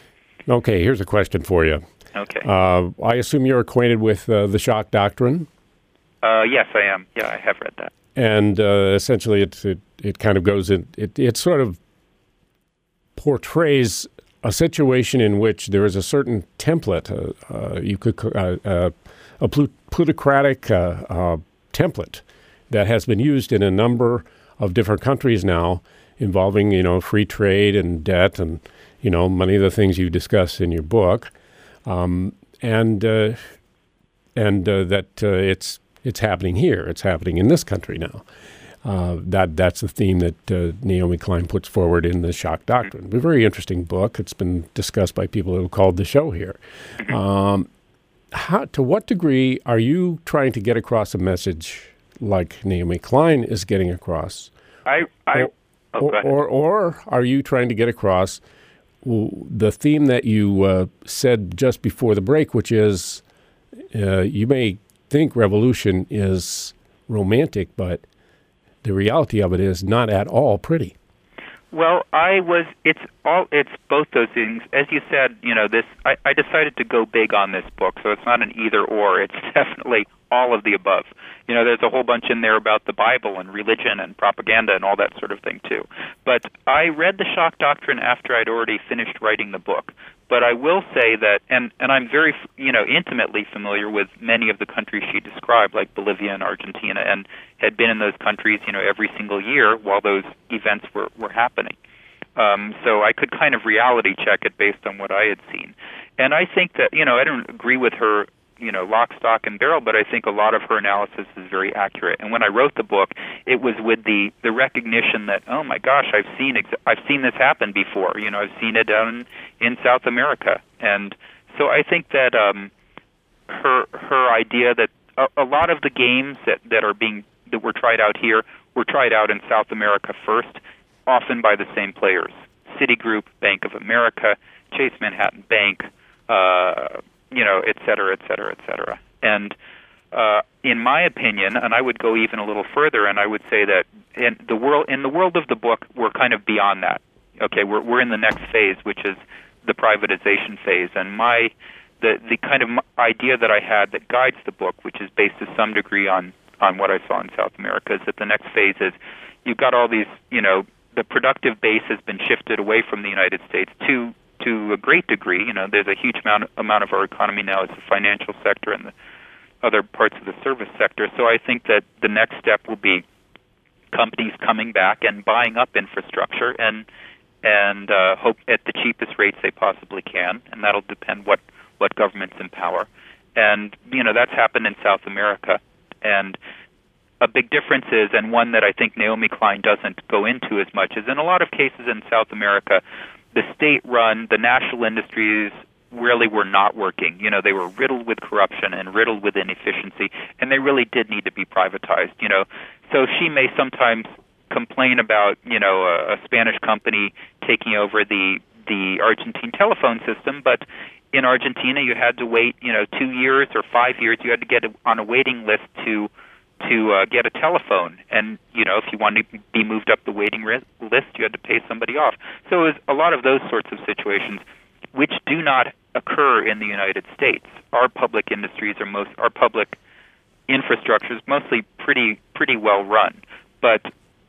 Okay, here's a question for you. Okay. Uh, I assume you're acquainted with uh, the shock doctrine? Uh, yes, I am. Yeah, I have read that. And uh, essentially it, it, it kind of goes in, it, it sort of portrays a situation in which there is a certain template, uh, uh, you could uh, uh, a plutocratic uh, uh, template that has been used in a number of different countries now, involving, you know, free trade and debt and, you know, many of the things you discuss in your book, um, and uh, and uh, that uh, it's it's happening here, it's happening in this country now. Uh, that that's the theme that uh, Naomi Klein puts forward in the Shock Doctrine. A very interesting book. It's been discussed by people who called the show here. Um, how, to what degree are you trying to get across a message like Naomi Klein is getting across? I I, or, Oh, or, or, or are you trying to get across the theme that you uh, said just before the break, which is uh, you may think revolution is romantic, but the reality of it is not at all pretty. Well, I was. It's all. It's both those things. As you said, you know, this. I, I decided to go big on this book, so it's not an either or. It's definitely all of the above. You know, there's a whole bunch in there about the Bible and religion and propaganda and all that sort of thing too. But I read The Shock Doctrine after I'd already finished writing the book. But I will say that, and and I'm very, you know, intimately familiar with many of the countries she described, like Bolivia and Argentina, and had been in those countries, you know, every single year while those events were, were happening. Um, so I could kind of reality check it based on what I had seen. And I think that, you know, I don't agree with her, you know, lock, stock, and barrel, but I think a lot of her analysis is very accurate. And when I wrote the book, it was with the, the recognition that, oh my gosh, I've seen ex- I've seen this happen before. You know, I've seen it down in South America. And so I think that um, her her idea that a, a lot of the games that, that are being that were tried out here were tried out in South America first, often by the same players: Citigroup, Bank of America, Chase Manhattan Bank, uh, you know, et cetera, et cetera, et cetera. And uh, in my opinion, and I would go even a little further, and I would say that in the world in the world of the book, we're kind of beyond that. Okay, we're we're in the next phase, which is the privatization phase. And my the the kind of idea that I had that guides the book, which is based to some degree on on what I saw in South America, is that the next phase is you've got all these, you know, the productive base has been shifted away from the United States to to a great degree. You know, there's a huge amount amount of our economy now is the financial sector and the other parts of the service sector. So I think that the next step will be companies coming back and buying up infrastructure and and uh, hope at the cheapest rates they possibly can, and that'll depend what what government's in power. And you know, that's happened in South America. And a big difference is, and one that I think Naomi Klein doesn't go into as much, is in a lot of cases in South America, the state-run, the national industries really were not working. You know, they were riddled with corruption and riddled with inefficiency, and they really did need to be privatized, you know. So she may sometimes complain about, you know, a, a Spanish company taking over the the Argentine telephone system, but in Argentina you had to wait, you know, two years or five years. You had to get on a waiting list to to uh, get a telephone, and you know, if you wanted to be moved up the waiting list, you had to pay somebody off. So it was a lot of those sorts of situations, which do not occur in the United States. Our public industries are most, our public infrastructure is mostly pretty pretty well run. But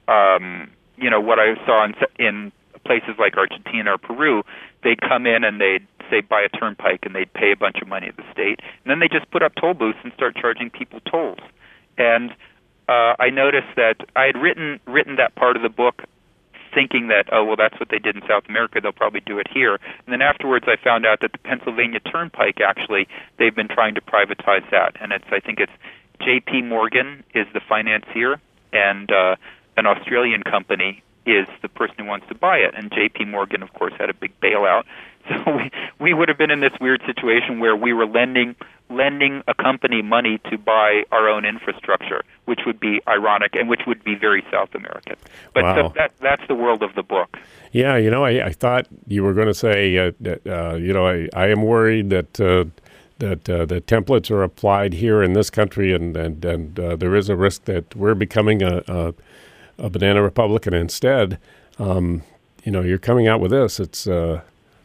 um, you know, what I saw in, in places like Argentina or Peru, they'd come in and they'd say buy a turnpike and they'd pay a bunch of money to the state, and then they just put up toll booths and start charging people tolls. And uh, I noticed that I had written written that part of the book thinking that, oh, well, that's what they did in South America, they'll probably do it here. And then afterwards I found out that the Pennsylvania Turnpike, actually, they've been trying to privatize that. And it's I think it's J P Morgan is the financier, and uh, an Australian company is the person who wants to buy it. And J P Morgan, of course, had a big bailout. So we, we would have been in this weird situation where we were lending lending a company money to buy our own infrastructure, which would be ironic and which would be very South American. But wow. so that that's the world of the book. Yeah, you know, I, I thought you were going to say, uh, that, uh, you know, I, I am worried that uh, that uh, the templates are applied here in this country, and and, and uh, there is a risk that we're becoming a, a, a banana republic, and instead, um, you know, you're coming out with this. It's uh,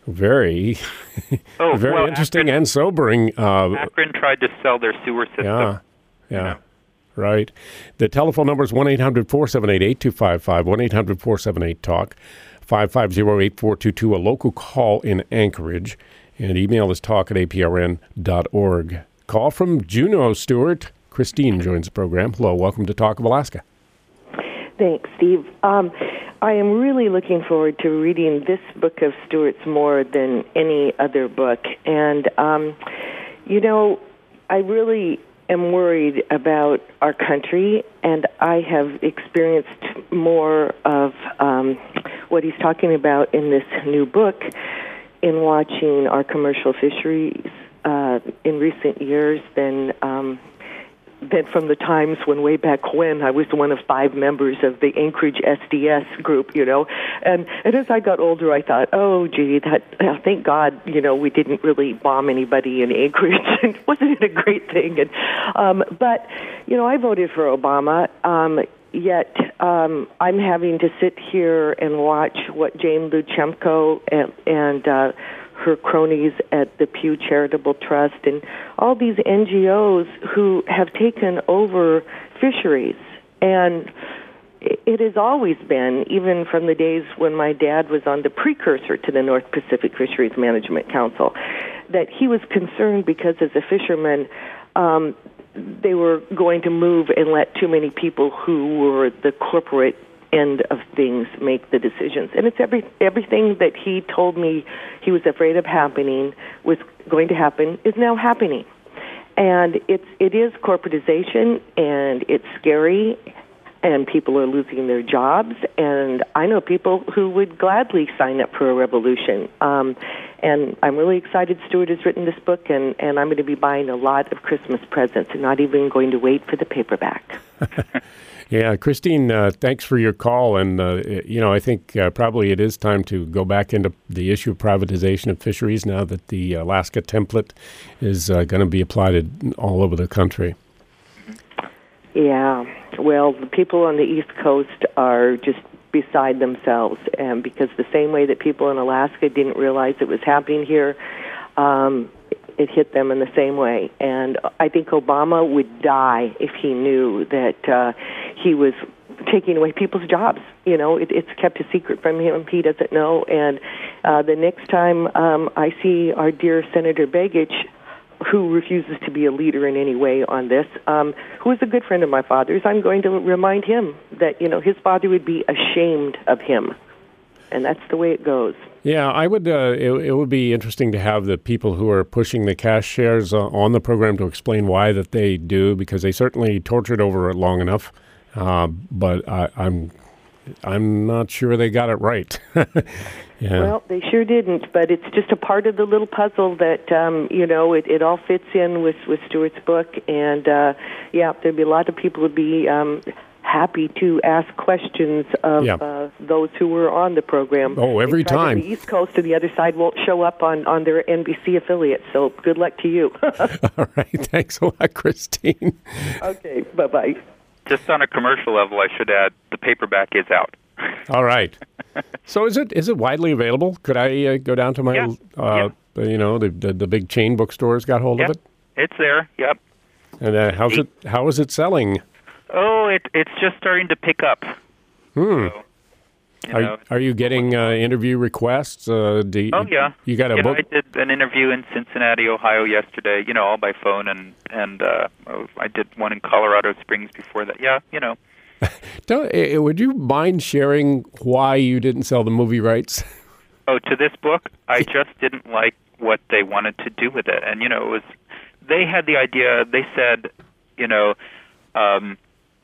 very, oh, very well, interesting Akron, and sobering. Uh, Akron tried to sell their sewer system. Yeah, yeah, you know. Right. The telephone number is one eight hundred four seven eight eight two five five, one eight hundred four seven eight talk, five five zero eight four two two, a local call in Anchorage, and email is talk at a p r n dot org. Call from Juneau, Stuart. Christine joins the program. Hello, welcome to Talk of Alaska. Thanks, Steve. Um, I am really looking forward to reading this book of Stuart's more than any other book. And, um, you know, I really am worried about our country, and I have experienced more of um, what he's talking about in this new book in watching our commercial fisheries uh, in recent years than um, than from the times when way back when I was one of five members of the Anchorage S D S group, you know. And, and as I got older, I thought, oh, gee, that uh, thank God, you know, we didn't really bomb anybody in Anchorage. And wasn't it a great thing? And um, But, you know, I voted for Obama, um, yet um, I'm having to sit here and watch what Jane Lubchenco and, and uh, her cronies at the Pew Charitable Trust and all these N G Os who have taken over fisheries. And it has always been, even from the days when my dad was on the precursor to the North Pacific Fisheries Management Council, that he was concerned because as a fisherman, um, they were going to move and let too many people who were the corporate end of things make the decisions. And it's every everything that he told me he was afraid of happening was going to happen is now happening. And it's it is corporatization, and it's scary, and people are losing their jobs. And I know people who would gladly sign up for a revolution. Um, and I'm really excited Stuart has written this book, and, and I'm going to be buying a lot of Christmas presents and not even going to wait for the paperback. Yeah, Christine, uh, thanks for your call. And, uh, you know, I think uh, probably it is time to go back into the issue of privatization of fisheries now that the Alaska template is uh, going to be applied all over the country. Yeah, well, the people on the East Coast are just beside themselves, and because the same way that people in Alaska didn't realize it was happening here, um, it hit them in the same way. And I think Obama would die if he knew that uh, he was taking away people's jobs. You know, it, it's kept a secret from him. He doesn't know. And uh, the next time um, I see our dear Senator Begich, who refuses to be a leader in any way on this, um, who is a good friend of my father's, I'm going to remind him that, you know, his father would be ashamed of him. And that's the way it goes. Yeah, I would. Uh, it, it would be interesting to have the people who are pushing the cash shares uh, on the program to explain why that they do, because they certainly tortured over it long enough. Uh, but I, I'm, I'm not sure they got it right. Yeah. Well, they sure didn't, but it's just a part of the little puzzle that, um, you know, it, it all fits in with, with Stuart's book. And, uh, yeah, there'd be a lot of people would be um, happy to ask questions of yeah. uh, those who were on the program. Oh, every time. The East Coast and the other side won't show up on, on their N B C affiliate, so good luck to you. All right. Thanks a lot, Christine. Okay, bye-bye. Just on a commercial level, I should add, the paperback is out. All right. So is it is it widely available? Could I uh, go down to my, yeah. Uh, yeah. you know, the, the the big chain bookstores got hold yep. of it? It's there. Yep. And uh, how's it how is it selling? Oh, it it's just starting to pick up. Hmm. So, you are know, are you getting uh, interview requests? Uh, do you, oh yeah. You got a you book? Know, I did an interview in Cincinnati, Ohio yesterday. You know, all by phone, and and uh, I did one in Colorado Springs before that. Yeah, you know. Don't, uh, would you mind sharing why you didn't sell the movie rights? Oh, to this book, I just didn't like what they wanted to do with it. And, you know, it was, they had the idea, they said, you know, um,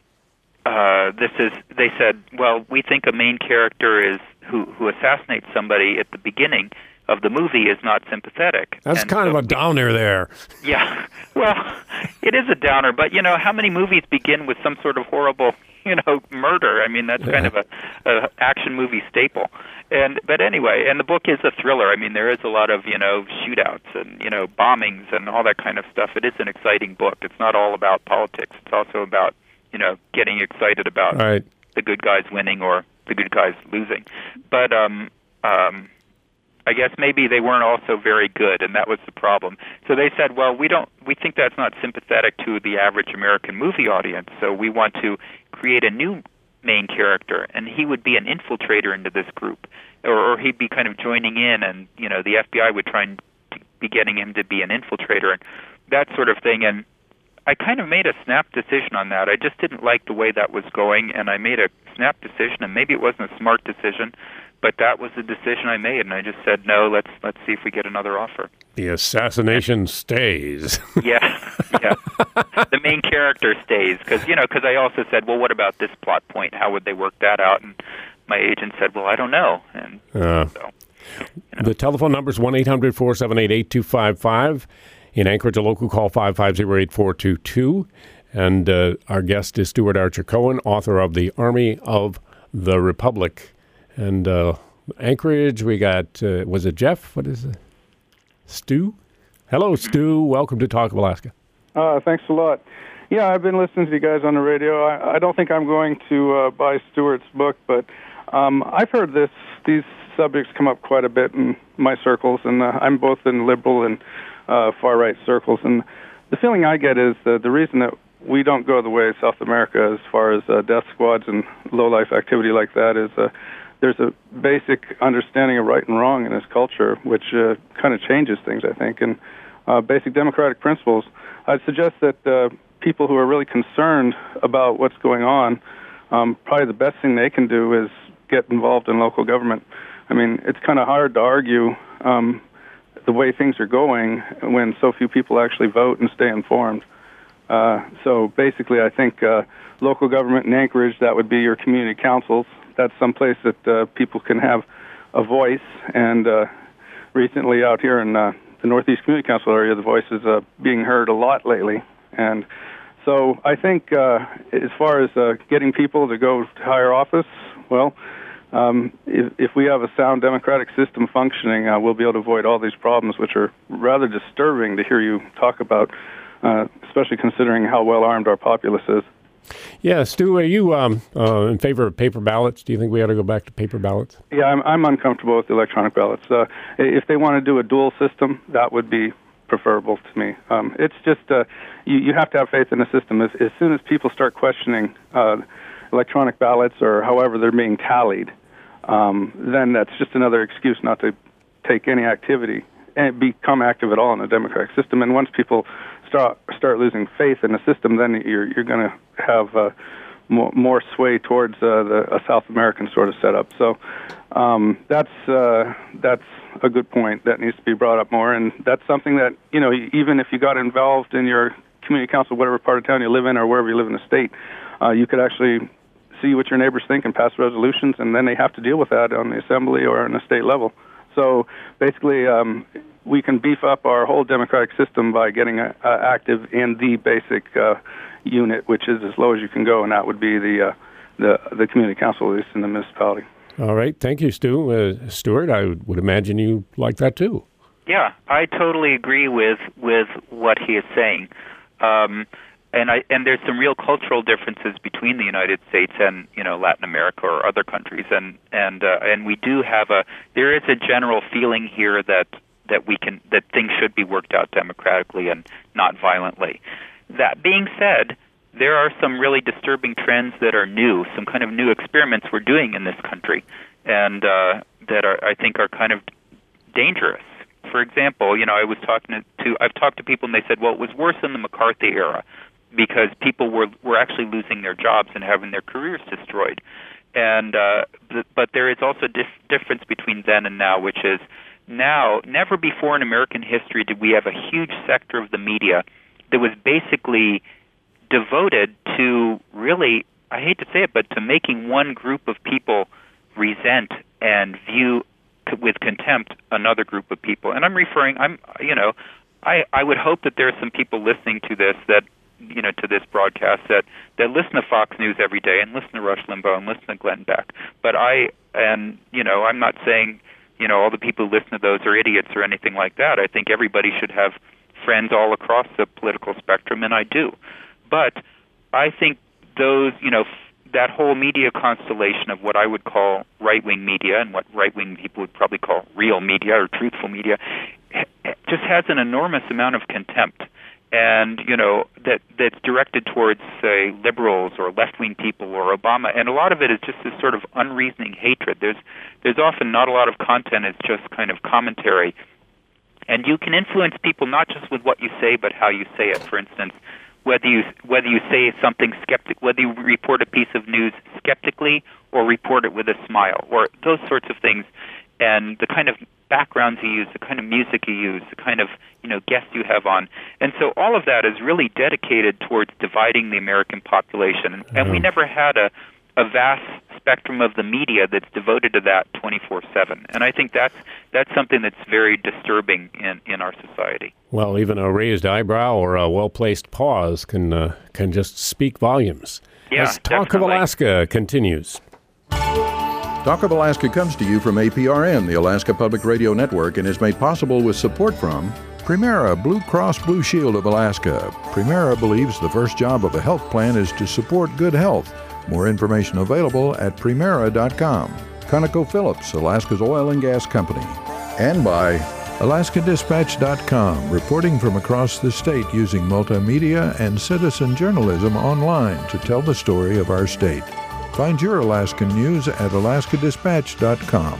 uh, this is, they said, well, we think a main character is who, who assassinates somebody at the beginning of the movie is not sympathetic. That's and kind so, of a downer there. Yeah. Well, it is a downer, but, you know, how many movies begin with some sort of horrible, you know, murder? I mean, that's yeah. kind of a, a action movie staple. And but anyway, and the book is a thriller. I mean, there is a lot of, you know, shootouts and, you know, bombings and all that kind of stuff. It is an exciting book. It's not all about politics. It's also about, you know, getting excited about right. the good guys winning or the good guys losing. But um um I guess maybe they weren't also very good, and that was the problem. So they said, well, we don't, we think that's not sympathetic to the average American movie audience, so we want to create a new main character, and he would be an infiltrator into this group, or, or he'd be kind of joining in, and, you know, the F B I would try and be getting him to be an infiltrator, and that sort of thing. And I kind of made a snap decision on that. I just didn't like the way that was going, and I made a snap decision, and maybe it wasn't a smart decision, but that was the decision I made, and I just said, no, let's let's see if we get another offer. The assassination stays. Yeah, yeah. The main character stays, because, you know, because I also said, well, what about this plot point? How would they work that out? And my agent said, well, I don't know. And uh, so, you know. The telephone number is one eight hundred four seven eight eight two five five. In Anchorage, a local call five five zero eight four two two. And uh, our guest is Stuart Archer Cohen, author of The Army of the Republic. And uh, Anchorage, we got, uh, was it Jeff? What is it? Stu? Hello, Stu. Welcome to Talk of Alaska. Uh, thanks a lot. Yeah, I've been listening to you guys on the radio. I, I don't think I'm going to uh, buy Stuart's book, but um, I've heard this. These subjects come up quite a bit in my circles, and uh, I'm both in liberal and uh, far-right circles. And the feeling I get is that the reason that we don't go the way of South America as far as uh, death squads and low-life activity like that is uh, there's a basic understanding of right and wrong in this culture, which uh, kind of changes things, I think. And uh, basic democratic principles, I'd suggest that uh, people who are really concerned about what's going on, um, probably the best thing they can do is get involved in local government. I mean, it's kind of hard to argue um, the way things are going when so few people actually vote and stay informed. Uh, so basically, I think uh, local government in Anchorage, that would be your community councils. That's someplace that uh, people can have a voice. And uh, recently out here in uh, the Northeast Community Council area, the voice is uh, being heard a lot lately. And so I think uh, as far as uh, getting people to go to higher office, well, um, if, if we have a sound democratic system functioning, uh, we'll be able to avoid all these problems, which are rather disturbing to hear you talk about. Uh, especially considering how well-armed our populace is. Yeah, Stu, are you um, uh, in favor of paper ballots? Do you think we ought to go back to paper ballots? Yeah, I'm, I'm uncomfortable with electronic ballots. Uh, if they want to do a dual system, that would be preferable to me. Um, it's just, uh, you, you have to have faith in the system. As, as soon as people start questioning uh, electronic ballots or however they're being tallied, um, then that's just another excuse not to take any activity and become active at all in the democratic system. And once people start start losing faith in the system, then you're you're going to have uh, more, more sway towards uh, the a South American sort of setup. So um, that's uh, that's a good point that needs to be brought up more, and that's something that, you know, even if you got involved in your community council, whatever part of town you live in or wherever you live in the state, uh, you could actually see what your neighbors think and pass resolutions, and then they have to deal with that on the assembly or on the state level. So basically, um, we can beef up our whole democratic system by getting uh, active in the basic uh, unit, which is as low as you can go, and that would be the uh, the, the community council, at least in the municipality. All right. Thank you, Stu. Uh, Stuart, I would imagine you like that, too. Yeah, I totally agree with, with what he is saying. Um, and I and there's some real cultural differences between the United States and, you know, Latin America or other countries, and and uh, and we do have a there is a general feeling here that that we can that things should be worked out democratically and not violently. That being said, there are some really disturbing trends that are new, some kind of new experiments we're doing in this country, and uh, that are I think are kind of dangerous. For example, you know, I was talking to I've talked to people and they said, well, it was worse in the McCarthy era, because people were were actually losing their jobs and having their careers destroyed. And uh, th- but there is also a dif- difference between then and now, which is now, never before in American history did we have a huge sector of the media that was basically devoted to really, I hate to say it, but to making one group of people resent and view c- with contempt another group of people. And I'm referring, I'm, you know, I, I would hope that there are some people listening to this that, you know, to this broadcast that, that listen to Fox News every day and listen to Rush Limbaugh and listen to Glenn Beck. But I, and, you know, I'm not saying, you know, all the people who listen to those are idiots or anything like that. I think everybody should have friends all across the political spectrum, and I do. But I think those, you know, f- that whole media constellation of what I would call right-wing media and what right-wing people would probably call real media or truthful media just has an enormous amount of contempt. And, you know, that that's directed towards, say, liberals or left-wing people or Obama. And a lot of it is just this sort of unreasoning hatred. There's there's often not a lot of content. It's just kind of commentary. And you can influence people not just with what you say, but how you say it. For instance, whether you whether you say something skeptic, whether you report a piece of news skeptically or report it with a smile, or those sorts of things. And the kind of backgrounds you use, the kind of music you use, the kind of, you know, guests you have on. And so all of that is really dedicated towards dividing the American population. And, and we never had a, a vast spectrum of the media that's devoted to that twenty-four seven. And I think that's that's something that's very disturbing in, in our society. Well, even a raised eyebrow or a well-placed pause can uh, can just speak volumes. Yeah, As Talk definitely. of Alaska continues. Talk of Alaska comes to you from A P R N, the Alaska Public Radio Network, and is made possible with support from Primera Blue Cross Blue Shield of Alaska. Primera believes the first job of a health plan is to support good health. More information available at primera dot com. ConocoPhillips, Alaska's oil and gas company. And by Alaska Dispatch dot com, reporting from across the state using multimedia and citizen journalism online to tell the story of our state. Find your Alaskan news at Alaska Dispatch dot com.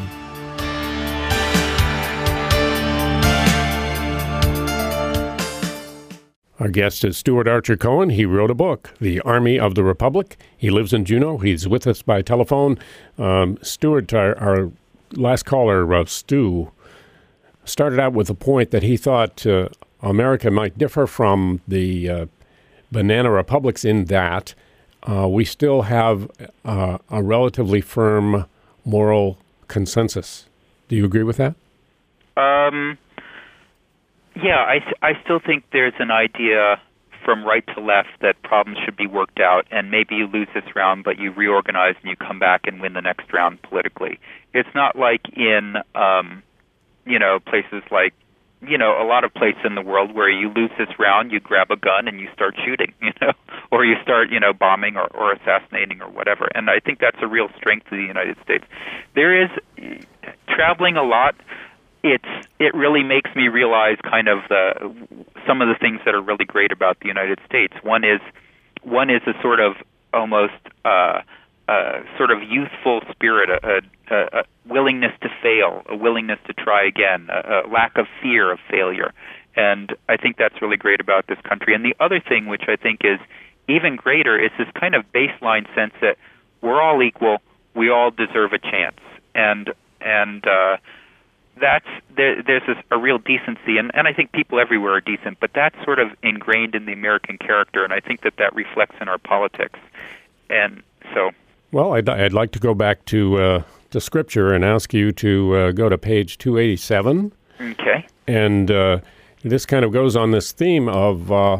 Our guest is Stuart Archer Cohen. He wrote a book, The Army of the Republic. He lives in Juneau. He's with us by telephone. Um, Stuart, our, our last caller, uh, Stu, started out with the point that he thought uh, America might differ from the uh, banana republics in that uh, we still have uh, a relatively firm moral consensus. Do you agree with that? Um, yeah, I, I still think there's an idea from right to left that problems should be worked out, and maybe you lose this round, but you reorganize and you come back and win the next round politically. It's not like in, um, you know, places like, you know, a lot of places in the world where you lose this round, you grab a gun and you start shooting, you know, or you start, you know, bombing or, or assassinating or whatever. And I think that's a real strength of the United States. There is traveling a lot. It's it really makes me realize kind of the some of the things that are really great about the United States. One is one is a sort of almost uh, uh, sort of youthful spirit, a, a, a willingness to fail, a willingness to try again, a, a lack of fear of failure, and I think that's really great about this country. And the other thing, which I think is even greater, is this kind of baseline sense that we're all equal, we all deserve a chance, and and. Uh, That's there, there's this, a real decency, and, and I think people everywhere are decent, but that's sort of ingrained in the American character, and I think that that reflects in our politics. And so, well, I'd, I'd like to go back to uh, to Scripture and ask you to uh, go to page two eighty-seven. Okay. And uh, this kind of goes on this theme of uh,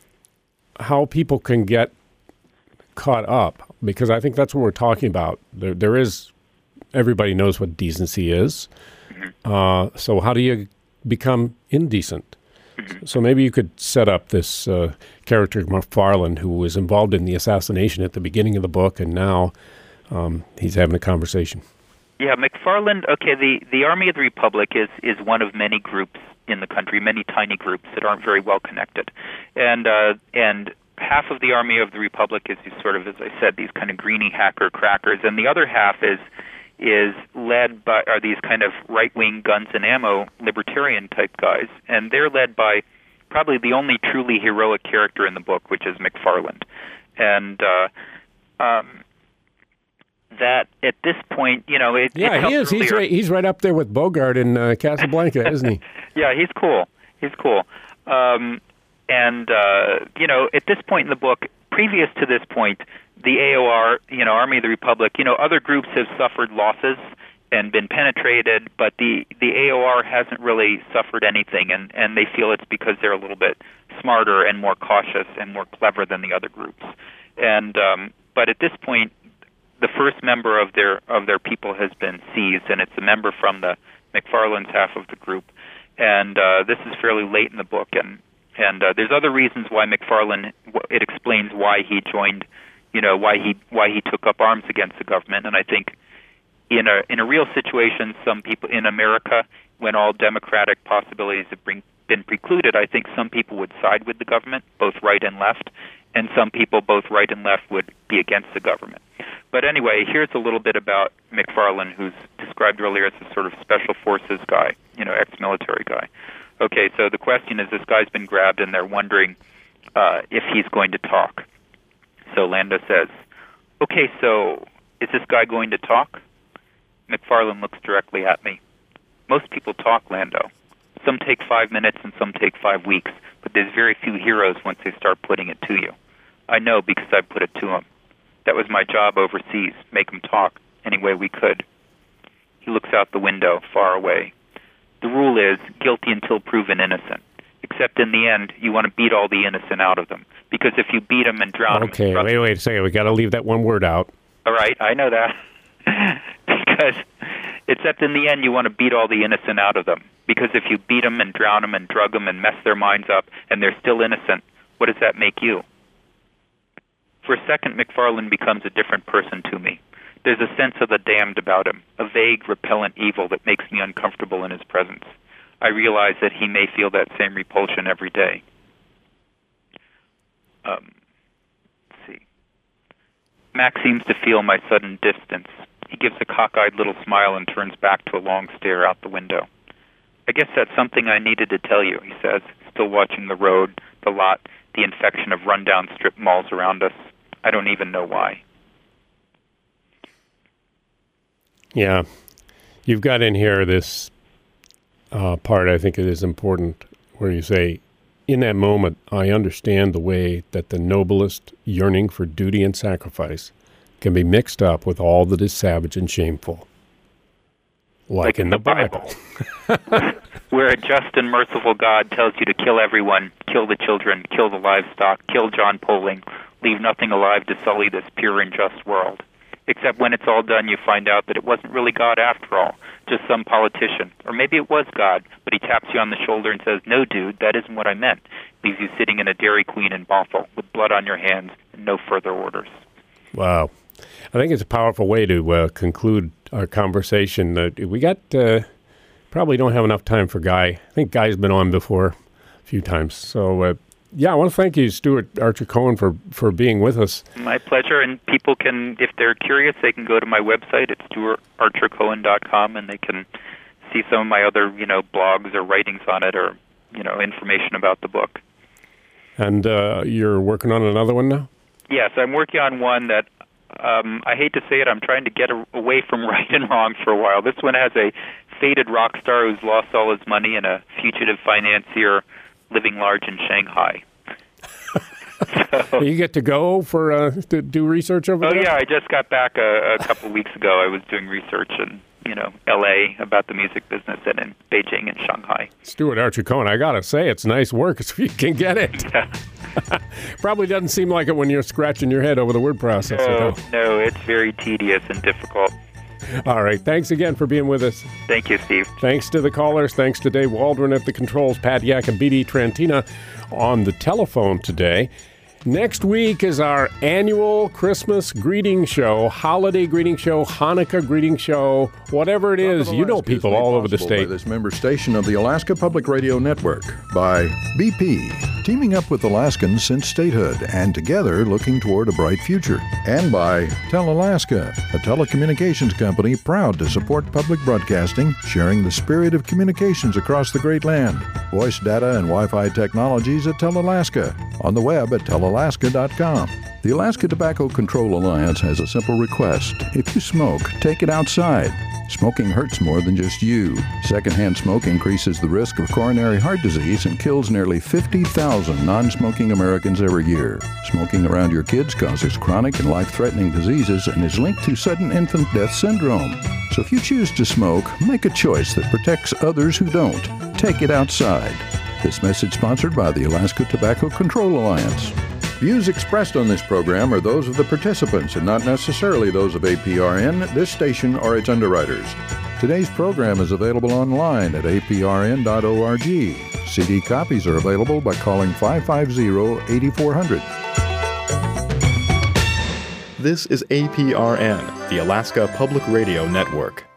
how people can get caught up, because I think that's what we're talking about. There, there is, everybody knows what decency is. Uh, so how do you become indecent? Mm-hmm. So maybe you could set up this uh, character, McFarland, who was involved in the assassination at the beginning of the book, and now um, he's having a conversation. Yeah, McFarland, okay, the, the Army of the Republic is, is one of many groups in the country, many tiny groups that aren't very well connected. And uh, and half of the Army of the Republic is sort of, as I said, these kind of greeny hacker crackers, and the other half is is led by, are these kind of right-wing guns and ammo libertarian-type guys, and they're led by probably the only truly heroic character in the book, which is McFarland. And uh, um, that, at this point, you know, it Yeah, it he is. He's right, he's right up there with Bogart in uh, Casablanca, isn't he? Yeah, he's cool. He's cool. Um, and, uh, you know, at this point in the book, previous to this point, the A O R, you know, Army of the Republic, you know, other groups have suffered losses and been penetrated, but the, the A O R hasn't really suffered anything, and, and they feel it's because they're a little bit smarter and more cautious and more clever than the other groups. And um, but at this point, the first member of their of their people has been seized, and it's a member from the McFarland's half of the group. And uh, this is fairly late in the book, and and uh, there's other reasons why McFarland. It explains why he joined. You know, why he why he took up arms against the government. And I think in a in a real situation, some people in America, when all democratic possibilities have been, been precluded, I think some people would side with the government, both right and left, and some people, both right and left, would be against the government. But anyway, here's a little bit about McFarland, who's described earlier as a sort of special forces guy, you know, ex-military guy. Okay, so the question is, this guy's been grabbed, and they're wondering uh, if he's going to talk. So Lando says, okay, so is this guy going to talk? McFarland looks directly at me. Most people talk, Lando. Some take five minutes and some take five weeks, but there's very few heroes once they start putting it to you. I know because I put it to him. That was my job overseas, make them talk any way we could. He looks out the window, far away. The rule is guilty until proven innocent. Except in the end, you want to beat all the innocent out of them. Because if you beat them and drown them... Okay, wait, wait a second. We got to leave that one word out. All right, I know that. Because, except in the end, you want to beat all the innocent out of them. Because if you beat them and drown them and drug them and mess their minds up and they're still innocent, what does that make you? For a second, McFarland becomes a different person to me. There's a sense of the damned about him, a vague, repellent evil that makes me uncomfortable in his presence. I realize that he may feel that same repulsion every day. Um, let's see. Mac seems to feel my sudden distance. He gives a cockeyed little smile and turns back to a long stare out the window. I guess that's something I needed to tell you, he says, still watching the road, the lot, the infection of rundown strip malls around us. I don't even know why. Yeah. You've got in here this uh, part, I think it is important, where you say, in that moment, I understand the way that the noblest yearning for duty and sacrifice can be mixed up with all that is savage and shameful. Like, like in the, the Bible. Bible. Where a just and merciful God tells you to kill everyone, kill the children, kill the livestock, kill John Poling, leave nothing alive to sully this pure and just world. Except when it's all done, you find out that it wasn't really God after all, just some politician. Or maybe it was God, but he taps you on the shoulder and says, no, dude, that isn't what I meant. Leaves you sitting in a Dairy Queen in Bothell with blood on your hands and no further orders. Wow. I think it's a powerful way to uh, conclude our conversation. Uh, we got, uh, probably don't have enough time for Guy. I think Guy's been on before a few times. So, uh, yeah, I want to thank you, Stuart Archer Cohen, for, for being with us. My pleasure. And people can, if they're curious, they can go to my website at stuart archer cohen dot com, and they can see some of my other, you know, blogs or writings on it, or, you know, information about the book. And uh, you're working on another one now? Yes, I'm working on one that, um, I hate to say it, I'm trying to get a, away from right and wrong for a while. This one has a faded rock star who's lost all his money and a fugitive financier living large in Shanghai. So, you get to go for uh, to do research over oh, there? Oh yeah, I just got back a, a couple of weeks ago. I was doing research in, you know, L A about the music business, and in Beijing and Shanghai. Stuart Archer Cohen, I gotta say, it's nice work if you can get it. Yeah. Probably doesn't seem like it when you're scratching your head over the word processor. No, though. no, it's very tedious and difficult. All right. Thanks again for being with us. Thank you, Steve. Thanks to the callers. Thanks to Dave Waldron at the controls, Pat Yak and B D Trantina on the telephone today. Next week is our annual Christmas greeting show, holiday greeting show, Hanukkah greeting show, whatever it is. You know people all over the state. By this member station of the Alaska Public Radio Network, by B P, teaming up with Alaskans since statehood and together looking toward a bright future. And by Tell Alaska, a telecommunications company proud to support public broadcasting, sharing the spirit of communications across the great land. Voice data and Wi-Fi technologies at Tell Alaska. On the web at tell alaska dot com. The Alaska Tobacco Control Alliance has a simple request. If you smoke, take it outside. Smoking hurts more than just you. Secondhand smoke increases the risk of coronary heart disease and kills nearly fifty thousand non-smoking Americans every year. Smoking around your kids causes chronic and life-threatening diseases and is linked to sudden infant death syndrome. So if you choose to smoke, make a choice that protects others who don't. Take it outside. This message sponsored by the Alaska Tobacco Control Alliance. Views expressed on this program are those of the participants and not necessarily those of A P R N, this station, or its underwriters. Today's program is available online at a p r n dot org. C D copies are available by calling five five zero, eight four zero zero. This is A P R N, the Alaska Public Radio Network.